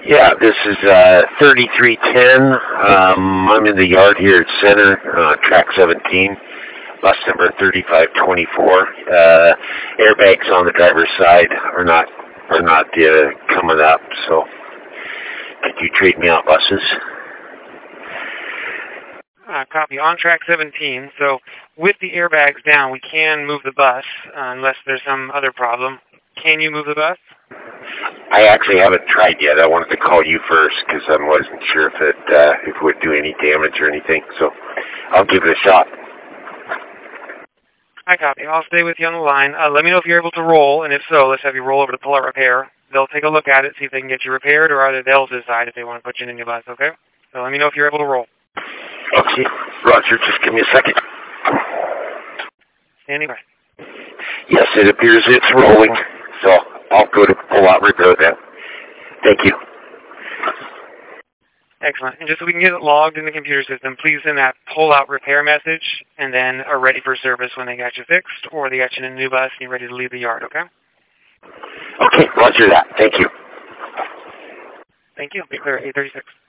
Yeah, this is 3310. I'm in the yard here at Center, track 17, bus number 3524. Airbags on the driver's side are not coming up, so could you trade me out buses? Copy. On track 17. So with the airbags down, we can move the bus unless there's some other problem. Can you move the bus? I actually haven't tried yet. I wanted to call you first because I wasn't sure if it would do any damage or anything. So I'll give it a shot. I copy. I'll stay with you on the line. Let me know if you're able to roll, and if so, let's have you roll over to Pull Out Repair. They'll take a look at it, see if they can get you repaired, or either they'll decide if they want to put you in a new bus, okay? So let me know if you're able to roll. Okay. Roger, just give me a second. Standing by. Yes, it appears it's rolling, so I'll go to Pull Out Repair then. Thank you. Excellent. And just so we can get it logged in the computer system, please send that Pull Out Repair message, and then are ready for service when they got you fixed, or they got you in a new bus and you're ready to leave the yard, okay? Okay, roger that. Thank you. Thank you. Be clear at 836.